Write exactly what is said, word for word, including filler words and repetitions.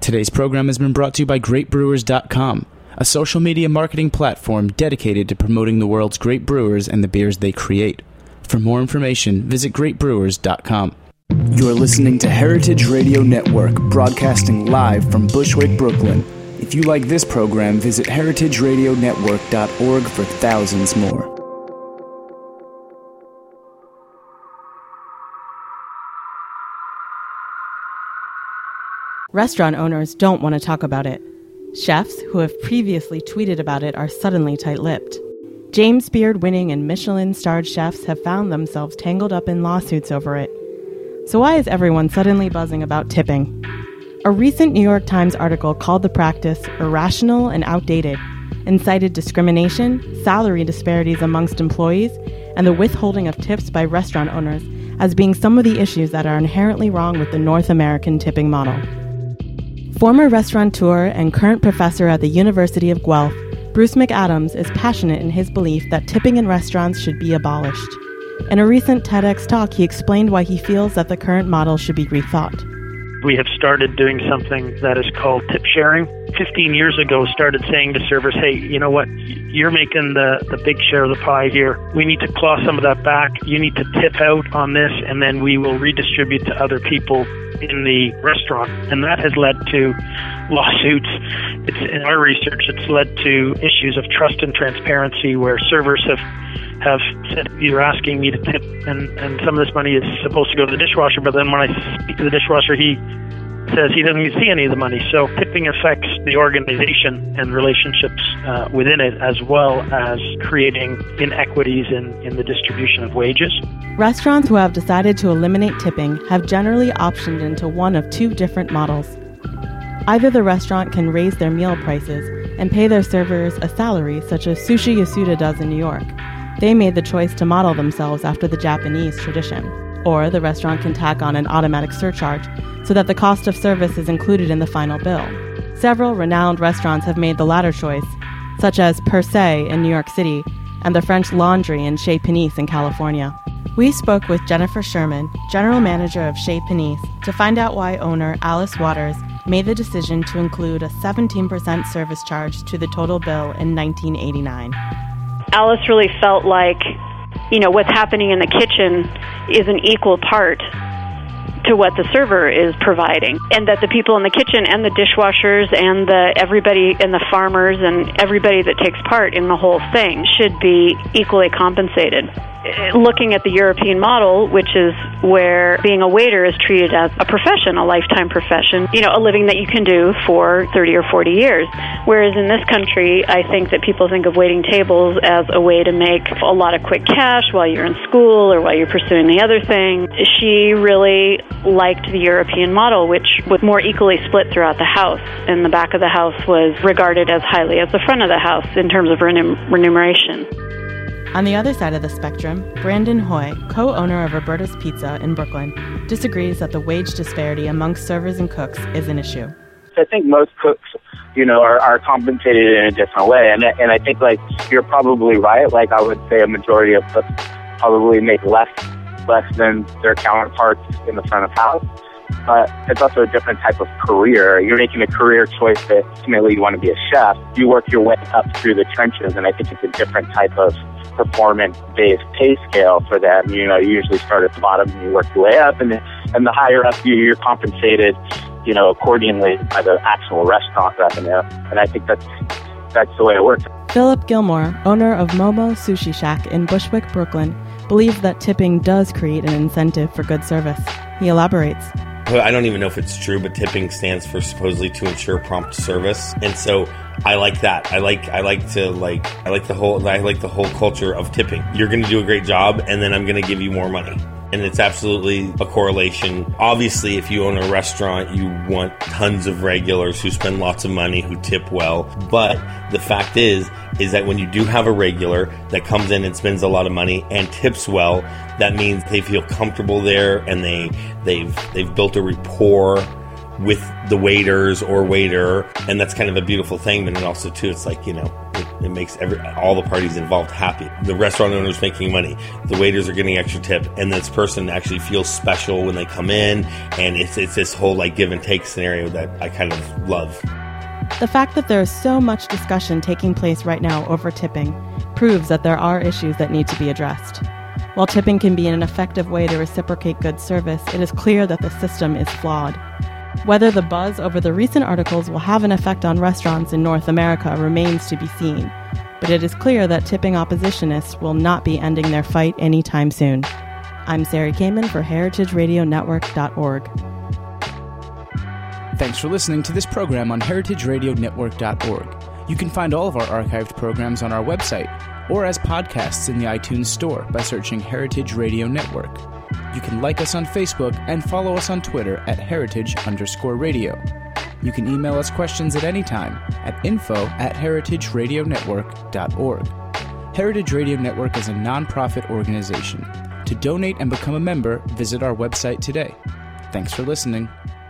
Today's program has been brought to you by great brewers dot com, a social media marketing platform dedicated to promoting the world's great brewers and the beers they create. For more information, visit great brewers dot com. You're listening to Heritage Radio Network, broadcasting live from Bushwick, Brooklyn. If you like this program, visit heritage radio network dot org for thousands more. Restaurant owners don't want to talk about it. Chefs who have previously tweeted about it are suddenly tight-lipped. James Beard-winning and Michelin-starred chefs have found themselves tangled up in lawsuits over it. So why is everyone suddenly buzzing about tipping? A recent New York Times article called the practice irrational and outdated and cited discrimination, salary disparities amongst employees, and the withholding of tips by restaurant owners as being some of the issues that are inherently wrong with the North American tipping model. Former restaurateur and current professor at the University of Guelph, Bruce McAdams is passionate in his belief that tipping in restaurants should be abolished. In a recent TEDx talk, he explained why he feels that the current model should be rethought. We have started doing something that is called tip sharing. Fifteen years ago, started saying to servers, hey, you know what, you're making the, the big share of the pie here. We need to claw some of that back. You need to tip out on this, and then we will redistribute to other people in the restaurant. And that has led to lawsuits. It's, in our research, it's led to issues of trust and transparency where servers have have said, you're asking me to tip, and, and some of this money is supposed to go to the dishwasher, but then when I speak to the dishwasher, he says he doesn't even see any of the money. So tipping affects the organization and relationships uh, within it, as well as creating inequities in, in the distribution of wages. Restaurants who have decided to eliminate tipping have generally optioned into one of two different models. Either the restaurant can raise their meal prices and pay their servers a salary, such as Sushi Yasuda does in New York. They made the choice to model themselves after the Japanese tradition. Or the restaurant can tack on an automatic surcharge so that the cost of service is included in the final bill. Several renowned restaurants have made the latter choice, such as Per Se in New York City and the French Laundry in Chez Panisse in California. We spoke with Jennifer Sherman, general manager of Chez Panisse, to find out why owner Alice Waters made the decision to include a seventeen percent service charge to the total bill in nineteen eighty-nine. Alice really felt like, you know, what's happening in the kitchen is an equal part to what the server is providing, and that the people in the kitchen and the dishwashers and the everybody and the farmers and everybody that takes part in the whole thing should be equally compensated. Looking at the European model, which is where being a waiter is treated as a profession, a lifetime profession, you know, a living that you can do for thirty or forty years. Whereas in this country, I think that people think of waiting tables as a way to make a lot of quick cash while you're in school or while you're pursuing the other thing. She really liked the European model, which was more equally split throughout the house, and the back of the house was regarded as highly as the front of the house in terms of renum- remuneration. On the other side of the spectrum, Brandon Hoy, co-owner of Roberta's Pizza in Brooklyn, disagrees that the wage disparity amongst servers and cooks is an issue. I think most cooks, you know, are, are compensated in a different way. And, and I think, like, you're probably right. Like, I would say a majority of cooks probably make less, less than their counterparts in the front of house. But it's also a different type of career. You're making a career choice that ultimately you want to be a chef. You work your way up through the trenches, and I think it's a different type of performance-based pay scale for them. You know, you usually start at the bottom and you work your way up, and and the higher up you, you're compensated, you know, accordingly by the actual restaurant revenue. And I think that's that's the way it works. Philip Gilmore, owner of Momo Sushi Shack in Bushwick, Brooklyn, believes that tipping does create an incentive for good service. He elaborates. I don't even know if it's true, but tipping stands for supposedly to ensure prompt service, and so I like that. I like I like to like I like the whole I like the whole culture of tipping. You're going to do a great job, and then I'm going to give you more money. And it's absolutely a correlation. Obviously, if you own a restaurant, you want tons of regulars who spend lots of money, who tip well. But the fact is, is that when you do have a regular that comes in and spends a lot of money and tips well, that means they feel comfortable there, and they they've they've built a rapport with the waiters or waiter, and that's kind of a beautiful thing. But it also too, it's like, you know, it, it makes every all the parties involved happy. The restaurant owner's making money, the waiters are getting extra tip, and this person actually feels special when they come in, and it's it's this whole like give and take scenario that I kind of love. The fact that there is so much discussion taking place right now over tipping proves that there are issues that need to be addressed. While tipping can be an effective way to reciprocate good service, it is clear that the system is flawed. Whether the buzz over the recent articles will have an effect on restaurants in North America remains to be seen, but it is clear that tipping oppositionists will not be ending their fight anytime soon. I'm Sarah Kamen for heritage radio network dot org. Thanks for listening to this program on heritage radio network dot org. You can find all of our archived programs on our website or as podcasts in the iTunes Store by searching Heritage Radio Network. You can like us on Facebook and follow us on Twitter at heritage underscore radio. You can email us questions at any time at info at heritage radio network dot org. Heritage Radio Network is a nonprofit organization. To donate and become a member, visit our website today. Thanks for listening.